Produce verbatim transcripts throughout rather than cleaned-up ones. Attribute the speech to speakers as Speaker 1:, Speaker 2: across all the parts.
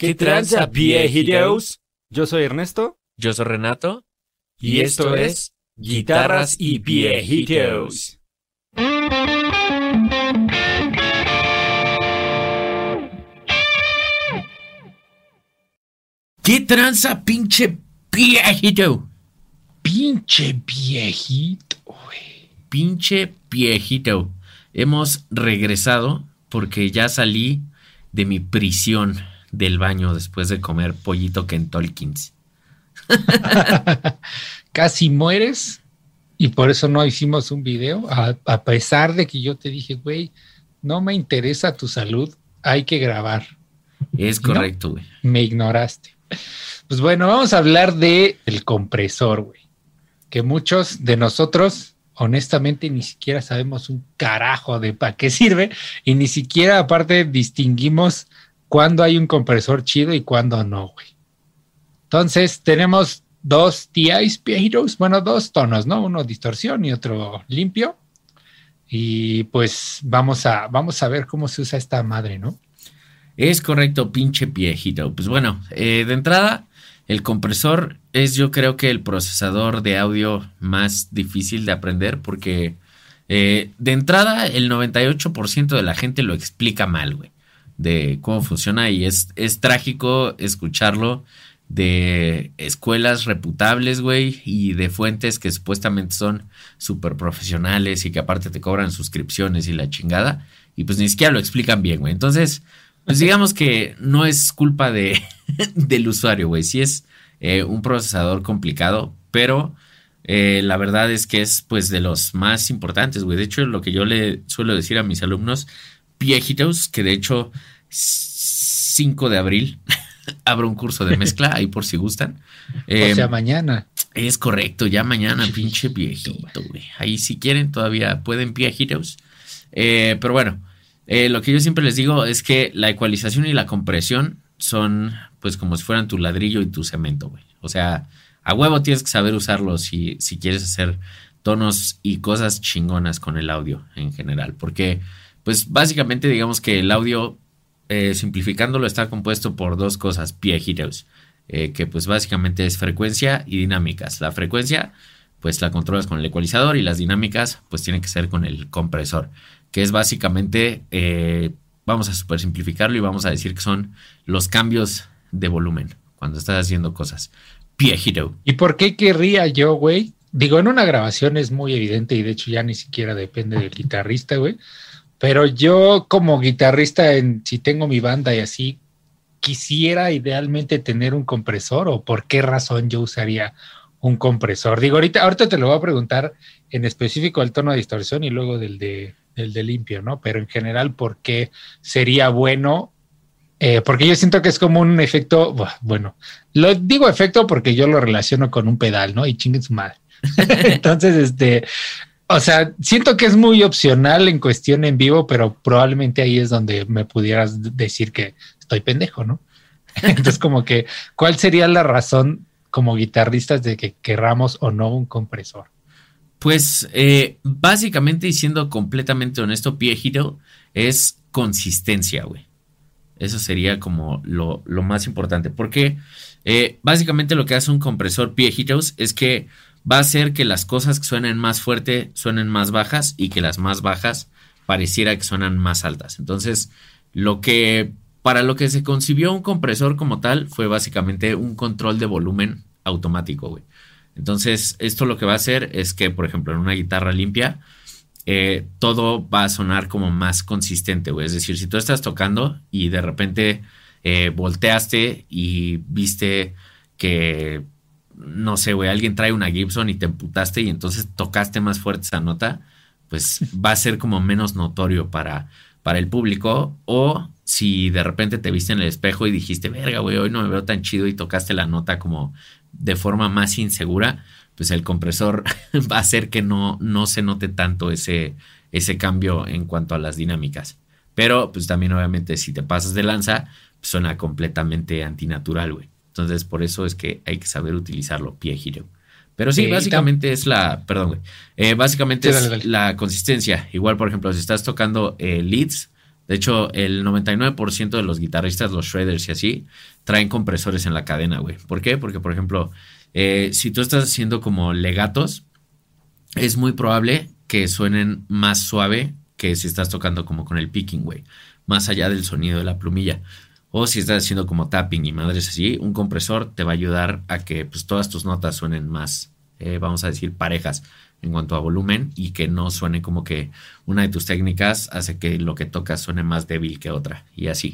Speaker 1: ¿Qué tranza, viejitos? Yo soy Ernesto.
Speaker 2: Yo soy Renato.
Speaker 1: Y, y esto es Guitarras y Viejitos.
Speaker 2: ¿Qué tranza, pinche viejito?
Speaker 3: Pinche viejito, güey.
Speaker 2: Pinche viejito. Hemos regresado porque ya salí de mi prisión del baño después de comer pollito Kentuckins.
Speaker 3: Casi mueres y por eso no hicimos un video, a, a pesar de que yo te dije, güey, no me interesa tu salud, hay que grabar.
Speaker 2: Es correcto, güey.
Speaker 3: ¿No? Me ignoraste. Pues bueno, vamos a hablar de el compresor, güey. Que muchos de nosotros, honestamente, ni siquiera sabemos un carajo de para qué sirve y ni siquiera, aparte, distinguimos cuándo hay un compresor chido y cuándo no, güey. Entonces, tenemos dos T Is viejitos, bueno, dos tonos, ¿no? Uno distorsión y otro limpio. Y pues vamos a, vamos a ver cómo se usa esta madre, ¿no?
Speaker 2: Es correcto, pinche viejito. Pues bueno, eh, de entrada, el compresor es, yo creo que el procesador de audio más difícil de aprender porque eh, de entrada el noventa y ocho por ciento de la gente lo explica mal, güey, de cómo funciona y es, es trágico escucharlo de escuelas reputables, güey, y de fuentes que supuestamente son súper profesionales y que aparte te cobran suscripciones y la chingada y pues ni siquiera lo explican bien, güey. Entonces, pues digamos que no es culpa de del usuario, güey. Sí es eh, un procesador complicado, pero eh, la verdad es que es pues de los más importantes, güey. De hecho, lo que yo le suelo decir a mis alumnos viejitos, que de hecho cinco de abril abro un curso de mezcla, ahí por si gustan.
Speaker 3: Eh, o sea, mañana.
Speaker 2: Es correcto, ya mañana, pinche viejito, güey. Ahí si quieren todavía pueden viejitos. Eh, pero bueno, eh, lo que yo siempre les digo es que la ecualización y la compresión son pues como si fueran tu ladrillo y tu cemento, güey. O sea, a huevo tienes que saber usarlos si, si quieres hacer tonos y cosas chingonas con el audio en general. Porque pues básicamente digamos que el audio, eh, simplificándolo, está compuesto por dos cosas viejitos. Eh, que pues básicamente es frecuencia y dinámicas. La frecuencia pues la controlas con el ecualizador y las dinámicas pues tienen que ser con el compresor. Que es básicamente, eh, vamos a super simplificarlo y vamos a decir que son los cambios de volumen cuando estás haciendo cosas. Viejito.
Speaker 3: ¿Y por qué querría yo, güey? Digo, en una grabación es muy evidente y de hecho ya ni siquiera depende del guitarrista, güey. Pero yo como guitarrista, en, si tengo mi banda y así, quisiera idealmente tener un compresor o por qué razón yo usaría un compresor. Digo, ahorita, ahorita te lo voy a preguntar en específico el tono de distorsión y luego del de... el de limpio, ¿no? Pero en general, ¿por qué sería bueno? Eh, porque yo siento que es como un efecto, bueno, lo digo efecto porque yo lo relaciono con un pedal, ¿no? Y chinguen su madre. Entonces, este, o sea, siento que es muy opcional en cuestión en vivo, pero probablemente ahí es donde me pudieras decir que estoy pendejo, ¿no? Entonces, como que, ¿cuál sería la razón como guitarristas de que querramos o no un compresor?
Speaker 2: Pues eh, básicamente y siendo completamente honesto, viejito, es consistencia, güey. Eso sería como lo, lo más importante. Porque eh, básicamente lo que hace un compresor viejitos es que va a hacer que las cosas que suenen más fuerte suenen más bajas y que las más bajas pareciera que suenan más altas. Entonces, lo que para lo que se concibió un compresor como tal fue básicamente un control de volumen automático, güey. Entonces, esto lo que va a hacer es que, por ejemplo, en una guitarra limpia, eh, todo va a sonar como más consistente, güey. Es decir, si tú estás tocando y de repente eh, volteaste y viste que, no sé, güey, alguien trae una Gibson y te emputaste y entonces tocaste más fuerte esa nota, pues va a ser como menos notorio para, para el público. O si de repente te viste en el espejo y dijiste, verga, güey, hoy no me veo tan chido y tocaste la nota como de forma más insegura, pues el compresor va a hacer que no, no se note tanto ese, ese cambio en cuanto a las dinámicas. Pero pues también obviamente si te pasas de lanza, pues suena completamente antinatural, güey. Entonces por eso es que hay que saber utilizarlo, viejito. Pero sí, sí básicamente tam- es la, perdón, güey, eh, básicamente sí, es dale, dale. la consistencia. Igual, por ejemplo, si estás tocando eh, leads, De hecho, el noventa y nueve por ciento de los guitarristas, los shredders y así, traen compresores en la cadena, güey. ¿Por qué? Porque, por ejemplo, eh, si tú estás haciendo como legatos, es muy probable que suenen más suave que si estás tocando como con el picking, güey. Más allá del sonido de la plumilla. O si estás haciendo como tapping y madres así, un compresor te va a ayudar a que pues, todas tus notas suenen más, eh, vamos a decir, parejas en cuanto a volumen y que no suene como que una de tus técnicas hace que lo que tocas suene más débil que otra y así.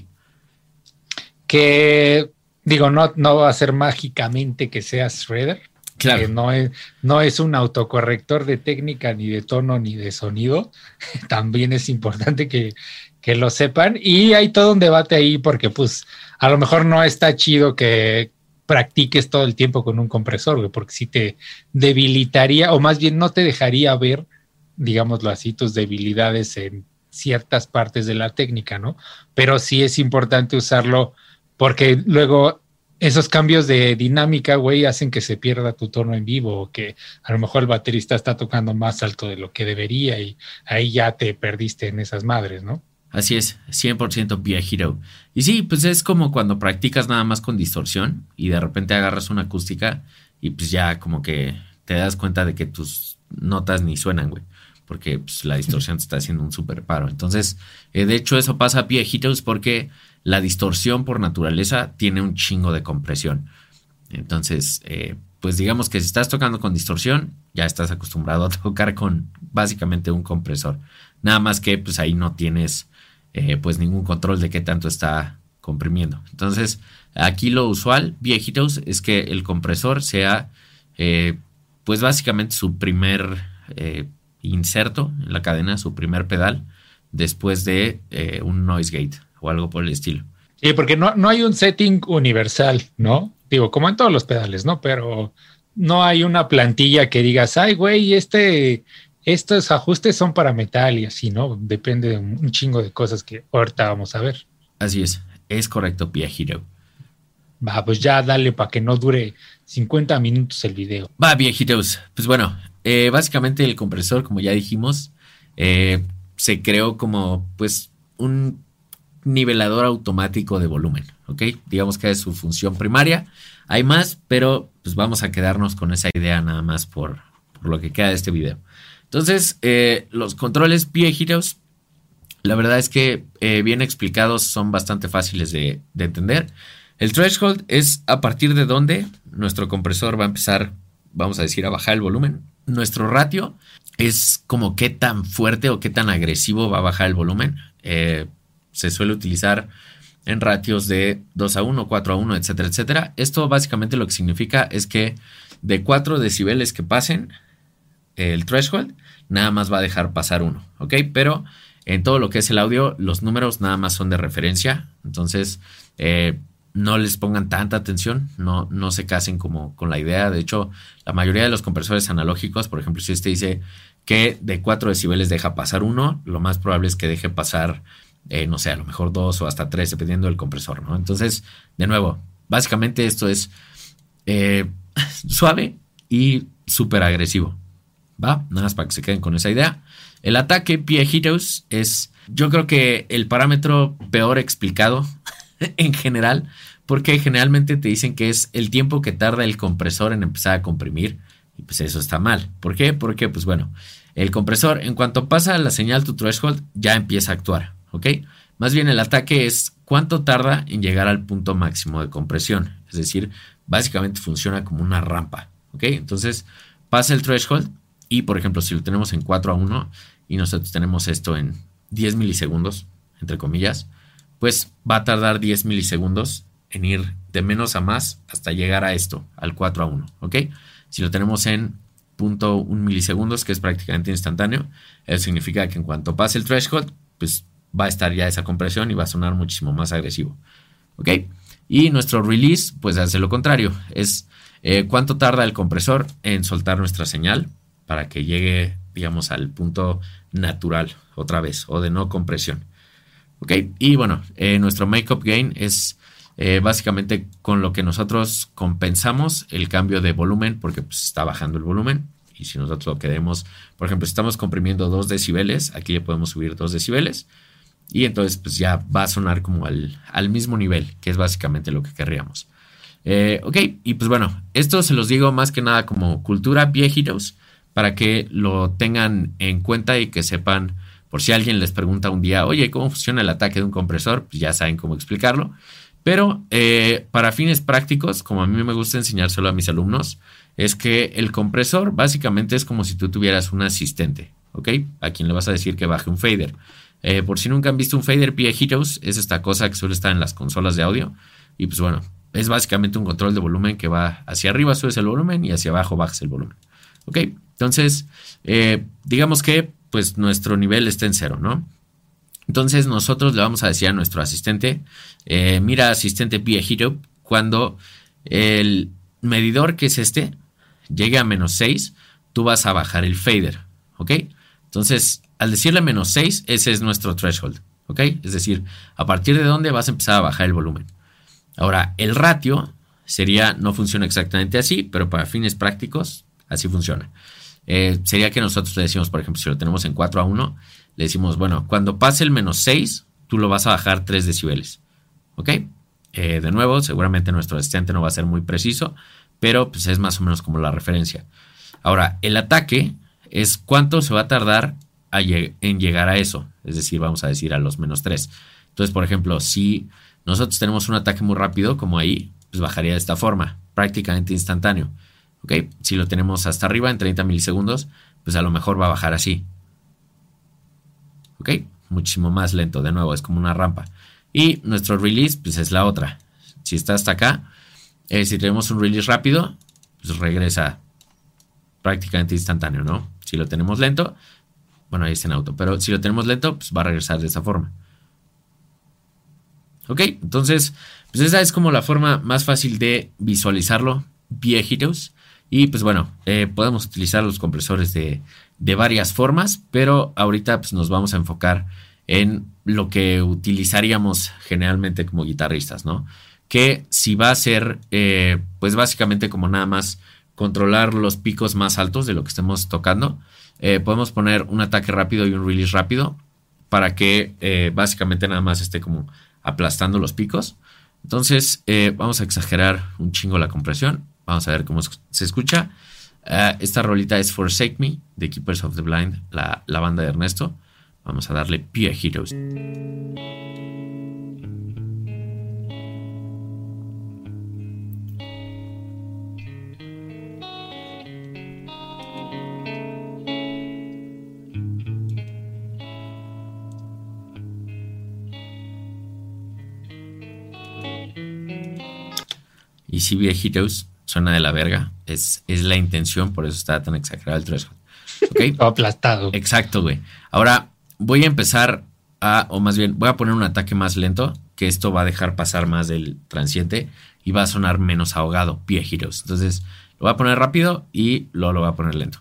Speaker 3: Que, digo, no, no va a ser mágicamente que seas shredder.
Speaker 2: Claro.
Speaker 3: Que no es, no es un autocorrector de técnica, ni de tono, ni de sonido. También es importante que, que lo sepan. Y hay todo un debate ahí porque, pues, a lo mejor no está chido que practiques todo el tiempo con un compresor, güey, porque sí te debilitaría, o más bien no te dejaría ver, digámoslo así, tus debilidades en ciertas partes de la técnica, ¿no? Pero sí es importante usarlo porque luego esos cambios de dinámica, güey, hacen que se pierda tu tono en vivo, o que a lo mejor el baterista está tocando más alto de lo que debería y ahí ya te perdiste en esas madres, ¿no?
Speaker 2: Así es, cien por ciento Be a Hero. Y sí, pues es como cuando practicas nada más con distorsión y de repente agarras una acústica y pues ya como que te das cuenta de que tus notas ni suenan, güey, porque pues, la distorsión te está haciendo un súper paro. Entonces, eh, de hecho eso pasa a Be a Heroes porque la distorsión por naturaleza tiene un chingo de compresión. Entonces, eh, pues digamos que si estás tocando con distorsión, ya estás acostumbrado a tocar con básicamente un compresor. Nada más que pues ahí no tienes eh, pues ningún control de qué tanto está comprimiendo. Entonces, aquí lo usual, viejitos, es que el compresor sea eh, pues básicamente su primer eh, inserto en la cadena, su primer pedal, después de eh, un noise gate o algo por el estilo.
Speaker 3: Sí, porque no, no hay un setting universal, ¿no? Digo, como en todos los pedales, ¿no? Pero no hay una plantilla que digas, ay, güey, este, estos ajustes son para metal y así, ¿no? Depende de un chingo de cosas que ahorita vamos a ver.
Speaker 2: Así es, es correcto, Be a Hero.
Speaker 3: Va, pues ya dale para que no dure cincuenta minutos el video.
Speaker 2: Va, viejitos. Pues bueno, eh, básicamente el compresor, como ya dijimos, eh, se creó como pues un nivelador automático de volumen, ¿ok? Digamos que es su función primaria. Hay más, pero pues vamos a quedarnos con esa idea nada más por, por lo que queda de este video. Entonces, eh, los controles viejitos, la verdad es que eh, bien explicados son bastante fáciles de, de entender. El threshold es a partir de donde nuestro compresor va a empezar, vamos a decir, a bajar el volumen. Nuestro ratio es como qué tan fuerte o qué tan agresivo va a bajar el volumen. Eh, se suele utilizar en ratios de dos a uno, cuatro a uno, etcétera, etcétera. Esto básicamente lo que significa es que de cuatro decibeles que pasen el threshold, nada más va a dejar pasar uno, ¿ok? Pero en todo lo que es el audio, los números nada más son de referencia. Entonces, eh, no les pongan tanta atención, no, no se casen como con la idea. De hecho, la mayoría de los compresores analógicos, por ejemplo, si este dice que de cuatro decibeles deja pasar uno, lo más probable es que deje pasar, eh, no sé, a lo mejor dos o hasta tres, dependiendo del compresor, ¿no? Entonces, de nuevo, básicamente esto es eh, suave y súper agresivo, ¿va? Nada más para que se queden con esa idea. El ataque viejitos es, yo creo que el parámetro peor explicado en general, porque generalmente te dicen que es el tiempo que tarda el compresor en empezar a comprimir, y pues eso está mal. ¿Por qué? Porque pues bueno, el compresor en cuanto pasa la señal to threshold ya empieza a actuar, ¿ok? Más bien el ataque es cuánto tarda en llegar al punto máximo de compresión, es decir, básicamente funciona como una rampa, ¿ok? Entonces pasa el threshold y por ejemplo si lo tenemos en cuatro a uno y nosotros tenemos esto en diez milisegundos, entre comillas, pues va a tardar diez milisegundos en ir de menos a más hasta llegar a esto, al cuatro a uno, ¿ok? Si lo tenemos en cero punto uno milisegundos, que es prácticamente instantáneo, eso significa que en cuanto pase el threshold, pues va a estar ya esa compresión y va a sonar muchísimo más agresivo, ¿ok? Y nuestro release, pues hace lo contrario, es eh, cuánto tarda el compresor en soltar nuestra señal para que llegue, digamos, al punto natural otra vez, o de no compresión. Ok, y bueno, eh, nuestro make-up gain es eh, básicamente con lo que nosotros compensamos el cambio de volumen, porque pues, está bajando el volumen. Y si nosotros lo queremos, por ejemplo, si estamos comprimiendo dos decibeles, aquí le podemos subir dos decibeles. y entonces pues ya va a sonar como al, al mismo nivel, que es básicamente lo que querríamos. Eh, ok, y pues bueno, esto se los digo más que nada como cultura viejitos, para que lo tengan en cuenta y que sepan, por si alguien les pregunta un día, oye, ¿cómo funciona el ataque de un compresor? Pues ya saben cómo explicarlo. Pero eh, para fines prácticos, como a mí me gusta enseñárselo a mis alumnos, es que el compresor básicamente es como si tú tuvieras un asistente, ¿ok? A quien le vas a decir que baje un fader. Eh, por si nunca han visto un fader viejitos, es esta cosa que suele estar en las consolas de audio. Y pues bueno, es básicamente un control de volumen que va hacia arriba, subes el volumen, y hacia abajo bajas el volumen. ¿Ok? Entonces, eh, digamos que pues nuestro nivel está en cero, ¿no? Entonces nosotros le vamos a decir a nuestro asistente, eh, mira, asistente viejito, cuando el medidor, que es este, llegue a menos seis, tú vas a bajar el fader, ¿ok? Entonces, al decirle menos seis, ese es nuestro threshold, ¿ok? Es decir, a partir de dónde vas a empezar a bajar el volumen. Ahora, el ratio sería, no funciona exactamente así, pero para fines prácticos, así funciona. Eh, sería que nosotros le decimos, por ejemplo, si lo tenemos en cuatro a uno, le decimos, bueno, cuando pase el menos seis, tú lo vas a bajar tres decibeles. ¿Ok? Eh, de nuevo, seguramente nuestro asistente no va a ser muy preciso, pero pues es más o menos como la referencia. Ahora, el ataque es cuánto se va a tardar a lleg- en llegar a eso. Es decir, vamos a decir a los menos tres. Entonces, por ejemplo, si nosotros tenemos un ataque muy rápido, como ahí, pues bajaría de esta forma, prácticamente instantáneo. ¿Ok? Si lo tenemos hasta arriba en treinta milisegundos, pues a lo mejor va a bajar así. ¿Ok? Muchísimo más lento, de nuevo, es como una rampa. Y nuestro release, pues es la otra. Si está hasta acá, eh, si tenemos un release rápido, pues regresa prácticamente instantáneo, ¿no? Si lo tenemos lento, bueno, ahí está en auto, pero si lo tenemos lento, pues va a regresar de esa forma. ¿Ok? Entonces, pues esa es como la forma más fácil de visualizarlo, viejitos. Y pues bueno, eh, podemos utilizar los compresores de, de varias formas, pero ahorita pues nos vamos a enfocar en lo que utilizaríamos generalmente como guitarristas, ¿no? Que si va a ser, eh, pues básicamente como nada más controlar los picos más altos de lo que estemos tocando, eh, podemos poner un ataque rápido y un release rápido para que eh, básicamente nada más esté como aplastando los picos. Entonces eh, vamos a exagerar un chingo la compresión. Vamos a ver cómo se escucha. Uh, esta rolita es Forsake Me, de Keepers of the Blind, la, la banda de Ernesto. Vamos a darle viejitos. Y si viejitos suena de la verga, es, es la intención, por eso está tan exagerado el threshold. ¿Ok?
Speaker 3: Aplastado.
Speaker 2: Exacto, güey. Ahora voy a empezar a, o más bien, voy a poner un ataque más lento, que esto va a dejar pasar más del transiente y va a sonar menos ahogado, viejitos. Entonces lo voy a poner rápido y luego lo voy a poner lento.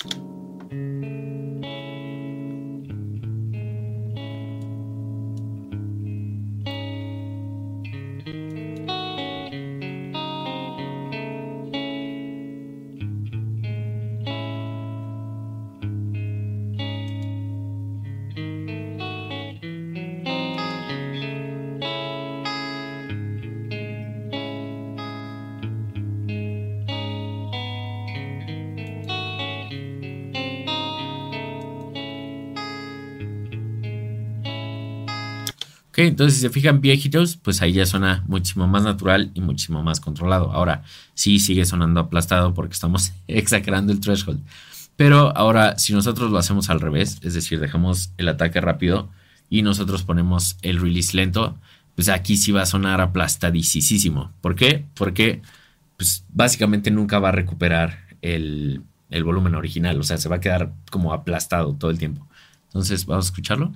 Speaker 2: Ok, entonces si se fijan viejitos, pues ahí ya suena muchísimo más natural y muchísimo más controlado. Ahora sí sigue sonando aplastado porque estamos exagerando el threshold. Pero ahora si nosotros lo hacemos al revés, es decir, dejamos el ataque rápido y nosotros ponemos el release lento, pues aquí sí va a sonar aplastadísimo. ¿Por qué? Porque pues básicamente nunca va a recuperar el, el volumen original. O sea, se va a quedar como aplastado todo el tiempo. Entonces, vamos a escucharlo.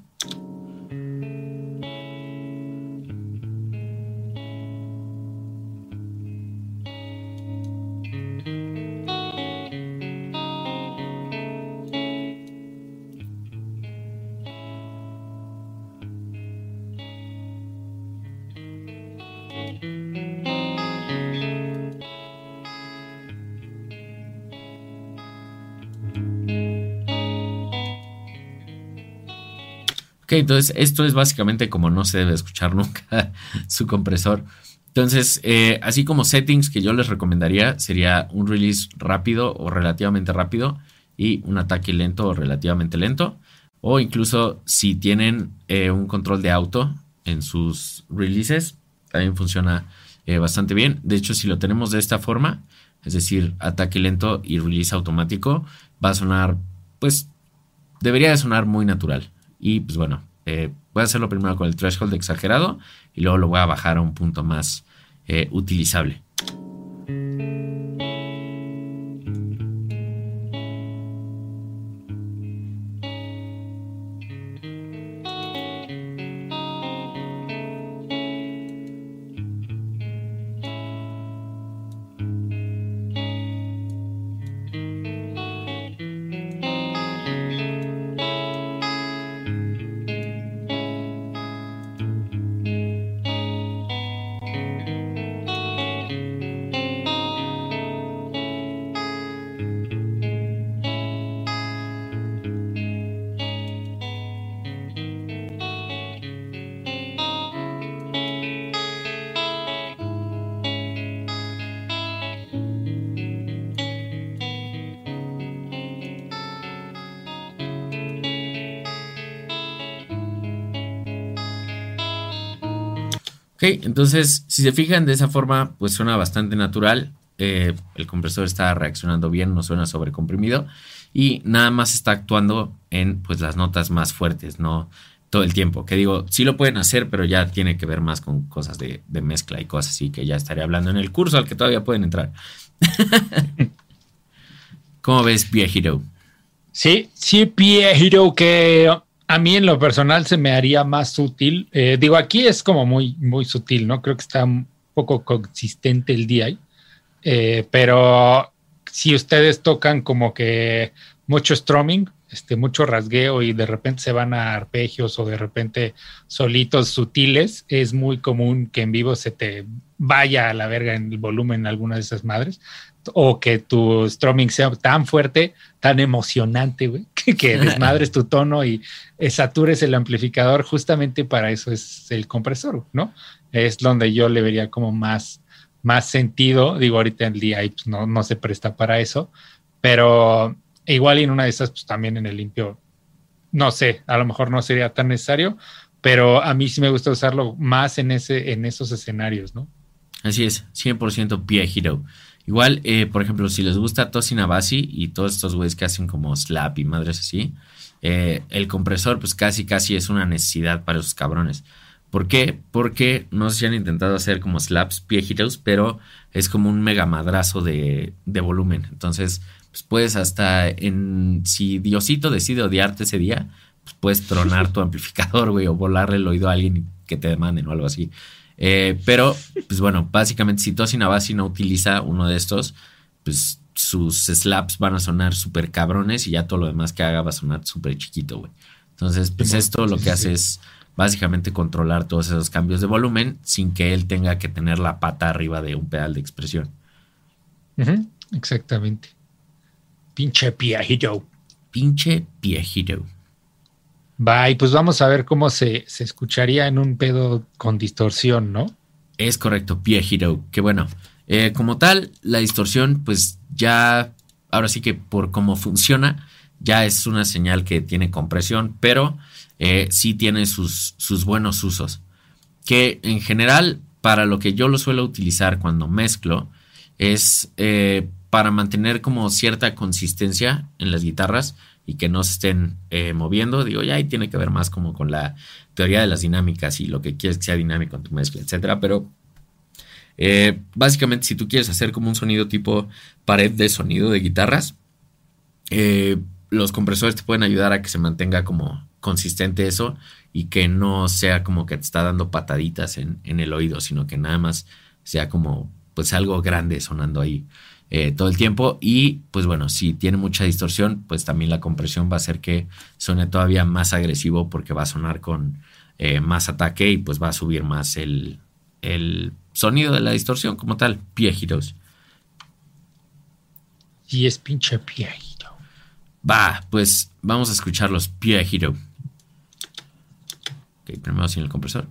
Speaker 2: Ok, Ok, entonces esto es básicamente como no se debe escuchar nunca su compresor. Entonces, eh, así como settings que yo les recomendaría sería un release rápido o relativamente rápido y un ataque lento o relativamente lento. O incluso si tienen eh, un control de auto en sus releases, también funciona eh, bastante bien. De hecho, si lo tenemos de esta forma, es decir, ataque lento y release automático, va a sonar, pues, debería de sonar muy natural. Y pues bueno, eh, voy a hacerlo primero con el threshold exagerado y luego lo voy a bajar a un punto más eh, utilizable. Ok, entonces si se fijan de esa forma, pues suena bastante natural. Eh, el compresor está reaccionando bien, no suena sobrecomprimido y nada más está actuando en pues las notas más fuertes, no todo el tiempo. Que digo, sí lo pueden hacer, pero ya tiene que ver más con cosas de, de mezcla y cosas así que ya estaré hablando en el curso al que todavía pueden entrar. ¿Cómo ves, P A Hero?
Speaker 3: Sí, sí, P A Hero, que a mí en lo personal se me haría más útil. Eh, digo, aquí es como muy, muy sutil, ¿no? Creo que está un poco consistente el D I. Eh, pero si ustedes tocan como que mucho strumming, este, mucho rasgueo y de repente se van a arpegios o de repente solitos sutiles, es muy común que en vivo se te vaya a la verga en el volumen alguna de esas madres, o que tu strumming sea tan fuerte, tan emocionante, güey, que, que desmadres tu tono y eh, satures el amplificador. Justamente para eso es el compresor, ¿no? Es donde yo le vería como más más sentido. Digo, ahorita en el D I pues, no, no se presta para eso, pero igual y en una de esas, pues también en el limpio, no sé, a lo mejor no sería tan necesario, pero a mí sí me gusta usarlo más en, ese, en esos escenarios, ¿no?
Speaker 2: Así es, cien por ciento P A Hero. Igual, eh, por ejemplo, si les gusta Tosin Abasi y todos estos güeyes que hacen como slap y madres así, eh, el compresor pues casi casi es una necesidad para esos cabrones. ¿Por qué? Porque no sé si han intentado hacer como slaps P A Heroes, pero es como un mega madrazo de, de volumen. Entonces, pues puedes hasta en... Si Diosito decide odiarte ese día, pues puedes tronar tu amplificador, güey, o volarle el oído a alguien que te demanden o algo así. Eh, pero, pues bueno, básicamente si Tosin Abasi no utiliza uno de estos, pues sus slaps van a sonar súper cabrones y ya todo lo demás que haga va a sonar súper chiquito, güey. Entonces, pues sí, esto sí, lo que sí, hace sí. es... básicamente controlar todos esos cambios de volumen sin que él tenga que tener la pata arriba de un pedal de expresión.
Speaker 3: Uh-huh, exactamente. Pinche P A Hero.
Speaker 2: Pinche P A Hero.
Speaker 3: Va, y pues vamos a ver cómo se, se escucharía en un pedo con distorsión, ¿no?
Speaker 2: Es correcto, P A Hero. Que bueno, eh, como tal, la distorsión, pues ya, ahora sí que por cómo funciona, ya es una señal que tiene compresión, pero... Eh, sí tiene sus, sus buenos usos, que en general para lo que yo lo suelo utilizar cuando mezclo es eh, para mantener como cierta consistencia en las guitarras y que no se estén eh, moviendo. Digo, ya ahí tiene que ver más como con la teoría de las dinámicas y lo que quieres que sea dinámico en tu mezcla, etcétera, pero eh, básicamente si tú quieres hacer como un sonido tipo pared de sonido de guitarras, eh, los compresores te pueden ayudar a que se mantenga como consistente eso y que no sea como que te está dando pataditas en, en el oído, sino que nada más sea como pues algo grande sonando ahí eh, todo el tiempo. Y pues bueno, si tiene mucha distorsión, pues también la compresión va a hacer que suene todavía más agresivo porque va a sonar con eh, más ataque y pues va a subir más el, el sonido de la distorsión como tal. P A Heroes.
Speaker 3: Y es pinche P A Hero.
Speaker 2: Va, pues vamos a escuchar los P A Hero. Ok, primero sin el compresor.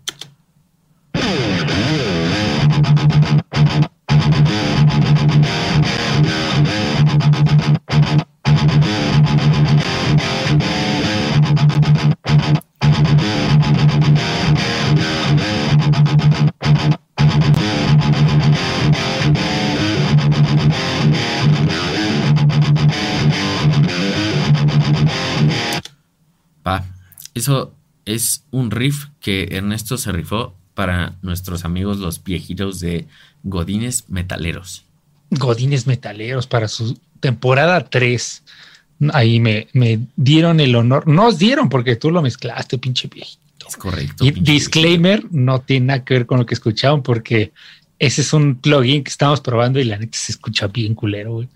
Speaker 2: Pa, eso es un riff que Ernesto se rifó para nuestros amigos los viejitos de Godines Metaleros.
Speaker 3: Godines Metaleros para su temporada tres. Ahí me, me dieron el honor. No os dieron porque tú lo mezclaste, pinche viejito.
Speaker 2: Es correcto.
Speaker 3: Y disclaimer, viejito. No tiene nada que ver con lo que escuchaban porque ese es un plugin que estamos probando y la neta se escucha bien culero, güey.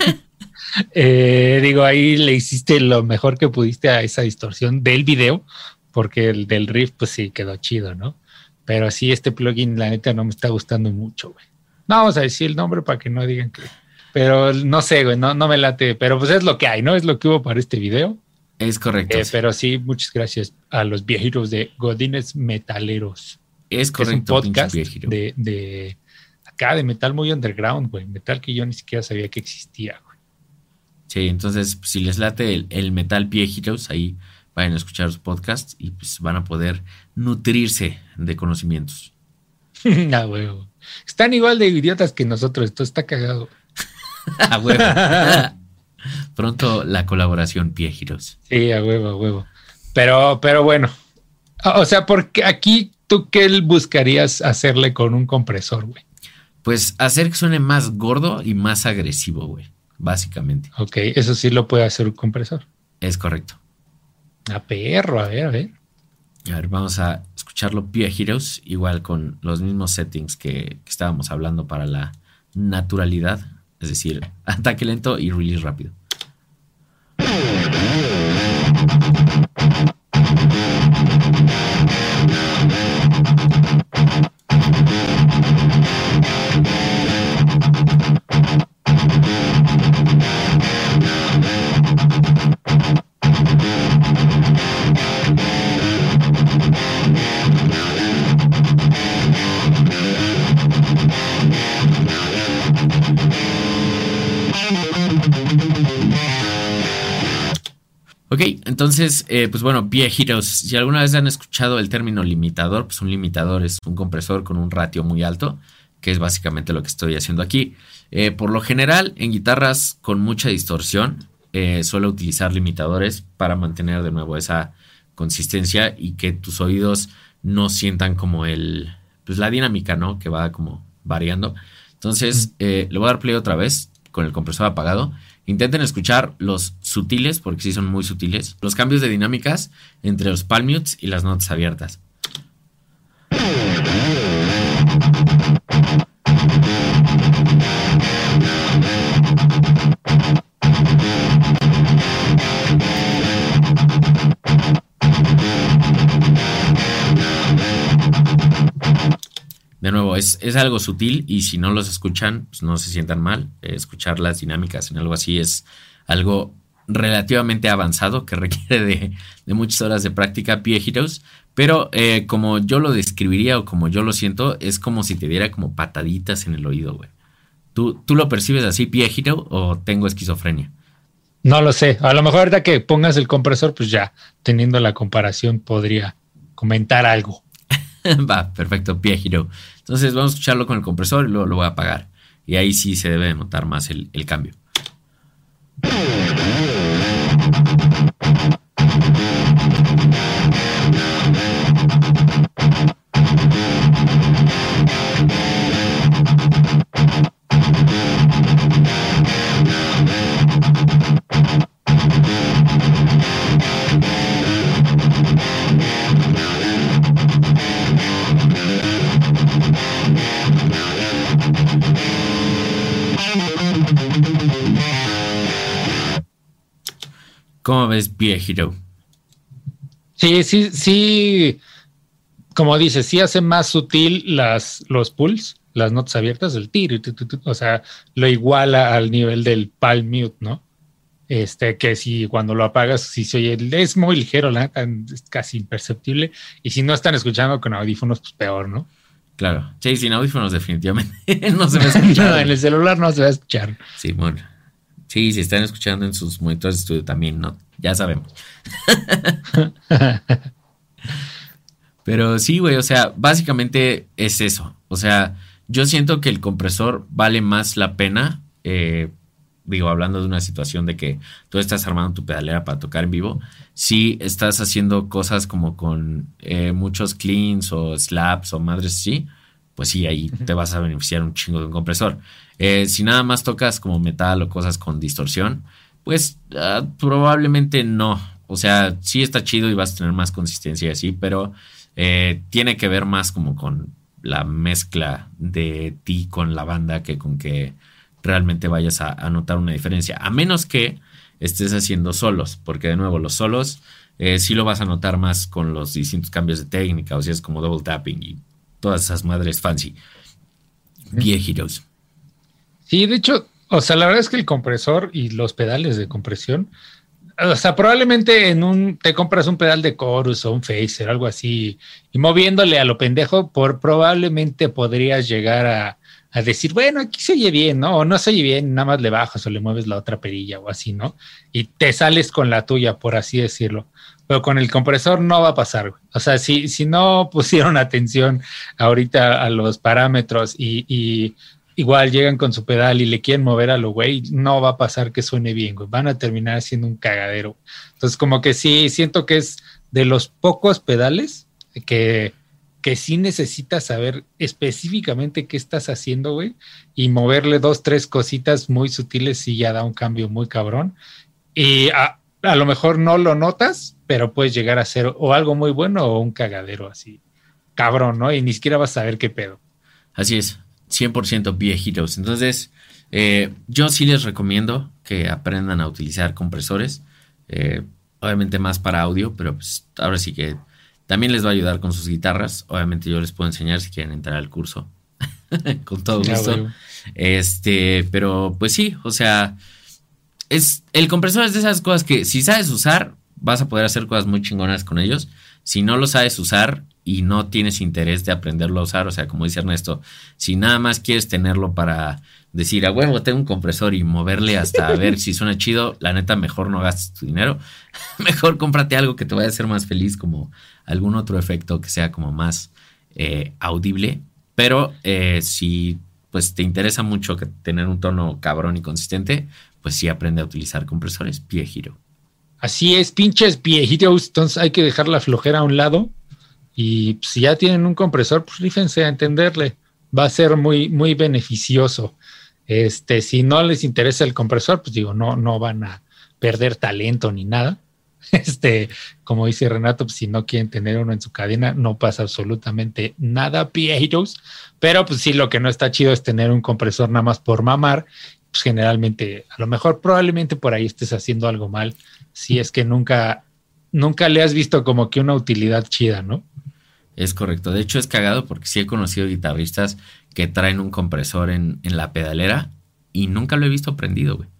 Speaker 3: eh, digo, ahí le hiciste lo mejor que pudiste a esa distorsión del video porque el del riff pues sí quedó chido, ¿no? Pero sí, este plugin la neta no me está gustando mucho, güey. No vamos a decir el nombre para que no digan que... Pero no sé, güey, no, no me late. Pero pues es lo que hay, ¿no? Es lo que hubo para este video.
Speaker 2: Es correcto.
Speaker 3: Eh,
Speaker 2: sí.
Speaker 3: Pero sí, muchas gracias a los viejitos de Godines Metaleros.
Speaker 2: Es correcto.
Speaker 3: Es un podcast de, de acá, de metal muy underground, güey. Metal que yo ni siquiera sabía que existía, güey.
Speaker 2: Sí, entonces, si les late el, el metal viejitos, ahí vayan a escuchar los podcasts y pues van a poder nutrirse de conocimientos.
Speaker 3: Ah, güey. Están igual de idiotas que nosotros, esto está cagado.
Speaker 2: A huevo. Pronto la colaboración viejitos.
Speaker 3: Sí, a huevo, a huevo. Pero, pero bueno. O sea, porque aquí tú qué buscarías hacerle con un compresor, güey.
Speaker 2: Pues hacer que suene más gordo y más agresivo, güey. Básicamente.
Speaker 3: Ok, eso sí lo puede hacer un compresor.
Speaker 2: Es correcto.
Speaker 3: A perro, a ver, a ver.
Speaker 2: A ver, vamos a escucharlo viejitos, igual con los mismos settings que, que estábamos hablando para la naturalidad. Es decir, ataque lento y release rápido. Ok, entonces, eh, pues bueno, viejitos, si alguna vez han escuchado el término limitador, pues un limitador es un compresor con un ratio muy alto, que es básicamente lo que estoy haciendo aquí. Eh, por lo general, en guitarras con mucha distorsión, eh, suelo utilizar limitadores para mantener de nuevo esa consistencia y que tus oídos no sientan como el, pues la dinámica, ¿no? Que va como variando. Entonces, eh, le voy a dar play otra vez con el compresor apagado. Intenten escuchar los sutiles, porque sí son muy sutiles, los cambios de dinámicas entre los palm mutes y las notas abiertas. De nuevo, es, es algo sutil y si no los escuchan, pues no se sientan mal. Eh, escuchar las dinámicas en algo así es algo relativamente avanzado que requiere de, de muchas horas de práctica, viejitos. Pero eh, como yo lo describiría o como yo lo siento, es como si te diera como pataditas en el oído, güey. ¿Tú, ¿Tú lo percibes así, viejito, o tengo esquizofrenia?
Speaker 3: No lo sé. A lo mejor ahorita que pongas el compresor, pues ya, teniendo la comparación, podría comentar algo.
Speaker 2: Va, perfecto, viejito. Entonces vamos a escucharlo con el compresor y luego lo voy a apagar. Y ahí sí se debe notar más el, el cambio. ¿Cómo ves, viejito?
Speaker 3: Sí, sí, sí. Como dices, sí hace más sutil las, los pulls, las notas abiertas, el tir, o sea, lo iguala al nivel del palm mute, ¿no? Este, que si cuando lo apagas, si se oye, es muy ligero, la neta, es casi imperceptible. Y si no están escuchando con audífonos, pues peor, ¿no?
Speaker 2: Claro. Sí, sin audífonos definitivamente no se va a escuchar.
Speaker 3: No, en el celular no se va a escuchar.
Speaker 2: Sí, bueno. Sí, si están escuchando en sus monitores de estudio también, no, ya sabemos. Pero sí, güey, o sea, básicamente es eso. O sea, yo siento que el compresor vale más la pena, eh, digo, hablando de una situación de que tú estás armando tu pedalera para tocar en vivo, si estás haciendo cosas como con eh, muchos cleans o slaps o madres así, pues sí, ahí te vas a beneficiar un chingo de un compresor. Eh, si nada más tocas como metal o cosas con distorsión, pues uh, probablemente no. O sea, sí está chido y vas a tener más consistencia y así, pero eh, tiene que ver más como con la mezcla de ti con la banda que con que realmente vayas a, a notar una diferencia. A menos que estés haciendo solos, porque de nuevo los solos eh, sí lo vas a notar más con los distintos cambios de técnica, o sea, es como double tapping y todas esas madres fancy. Viejitos.
Speaker 3: Sí, de hecho, o sea, la verdad es que el compresor y los pedales de compresión, o sea, probablemente en un, te compras un pedal de chorus o un phaser, algo así, y moviéndole a lo pendejo, por probablemente podrías llegar a, a decir, bueno, aquí se oye bien, ¿no? O no se oye bien, nada más le bajas o le mueves la otra perilla o así, ¿no? Y te sales con la tuya, por así decirlo. Pero con el compresor no va a pasar, güey. O sea, si, si no pusieron atención ahorita a los parámetros y, y igual llegan con su pedal y le quieren mover a lo güey, no va a pasar que suene bien, güey. Van a terminar siendo un cagadero. Entonces, como que sí, siento que es de los pocos pedales que, que sí necesitas saber específicamente qué estás haciendo, güey, y moverle dos, tres cositas muy sutiles sí ya da un cambio muy cabrón. Y a, a lo mejor no lo notas, pero puedes llegar a ser o algo muy bueno o un cagadero así, cabrón, ¿no? Y ni siquiera vas a saber qué pedo.
Speaker 2: Así es, cien por ciento viejitos. Entonces, eh, yo sí les recomiendo que aprendan a utilizar compresores, eh, obviamente más para audio, pero pues ahora sí que también les va a ayudar con sus guitarras. Obviamente yo les puedo enseñar si quieren entrar al curso, con todo gusto. Ya, este, pero pues sí, o sea, es el compresor es de esas cosas que si sabes usar, vas a poder hacer cosas muy chingonas con ellos. Si no lo sabes usar y no tienes interés de aprenderlo a usar, o sea, como dice Ernesto, si nada más quieres tenerlo para decir, a huevo, tengo un compresor y moverle hasta a ver si suena chido, la neta, mejor no gastes tu dinero. Mejor cómprate algo que te vaya a hacer más feliz, como algún otro efecto que sea como más eh, audible. Pero eh, si pues te interesa mucho que tener un tono cabrón y consistente, pues sí aprende a utilizar compresores viejito.
Speaker 3: Así es, pinches viejitos. Entonces hay que dejar la flojera a un lado. Y si ya tienen un compresor, pues rífense a entenderle. Va a ser muy, muy beneficioso. Este, si no les interesa el compresor, pues digo, no, no van a perder talento ni nada. Este, como dice Renato, pues si no quieren tener uno en su cadena, no pasa absolutamente nada, viejitos. Pero pues sí, lo que no está chido es tener un compresor nada más por mamar. Pues generalmente, a lo mejor probablemente por ahí estés haciendo algo mal, si es que nunca, nunca le has visto como que una utilidad chida, ¿no?
Speaker 2: Es correcto. De hecho, es cagado porque sí he conocido guitarristas que traen un compresor en, en la pedalera y nunca lo he visto prendido, güey.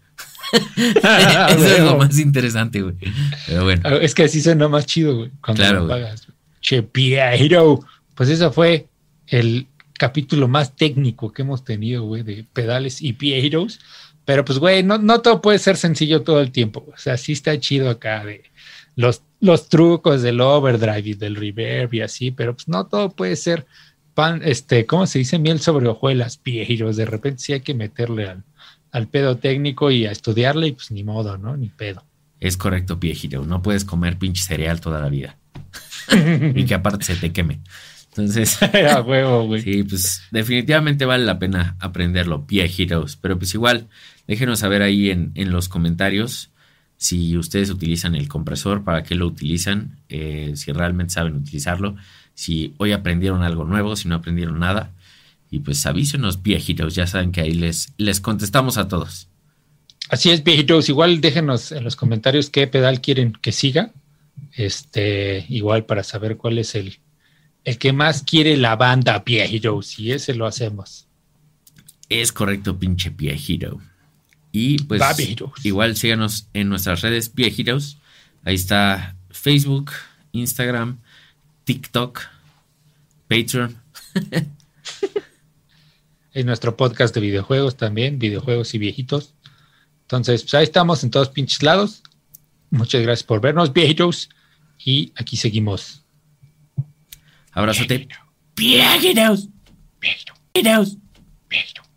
Speaker 2: Eso bueno. Es lo más interesante, güey. Pero bueno.
Speaker 3: Es que así suena más chido, güey, cuando
Speaker 2: claro,
Speaker 3: lo apagas. Che, Piero. Pues eso fue el capítulo más técnico que hemos tenido, güey, de pedales y Pieros. Pero pues, güey, no, no todo puede ser sencillo todo el tiempo. O sea, sí está chido acá de los, los trucos del overdrive y del reverb y así, pero pues no todo puede ser pan, este, ¿cómo se dice? Miel sobre hojuelas, Pieros. De repente sí hay que meterle al, al pedo técnico y a estudiarle y pues ni modo, ¿no? Ni pedo.
Speaker 2: Es correcto, viejito. No puedes comer pinche cereal toda la vida. Y que aparte se te queme. Entonces,
Speaker 3: a huevo, güey.
Speaker 2: Sí, pues definitivamente vale la pena aprenderlo, viejitos. Pero pues igual, déjenos saber ahí en, en los comentarios si ustedes utilizan el compresor, para qué lo utilizan, eh, si realmente saben utilizarlo, si hoy aprendieron algo nuevo, si no aprendieron nada. Y pues avísenos, viejitos. Ya saben que ahí les, les contestamos a todos.
Speaker 3: Así es, viejitos. Igual déjenos en los comentarios qué pedal quieren que siga. Este, igual para saber cuál es el, el que más quiere la banda, viejitos. Y ese lo hacemos.
Speaker 2: Es correcto, pinche viejito. Y pues
Speaker 3: Va, viejitos.
Speaker 2: igual síganos en nuestras redes viejitos. Ahí está Facebook, Instagram, TikTok, Patreon.
Speaker 3: En nuestro podcast de videojuegos también, videojuegos y viejitos. Entonces, pues ahí estamos en todos pinches lados. Muchas gracias por vernos, viejitos. Y aquí seguimos.
Speaker 2: Abrazote. Viejitos.
Speaker 3: Viejito,
Speaker 2: Viejitos.
Speaker 3: viejito.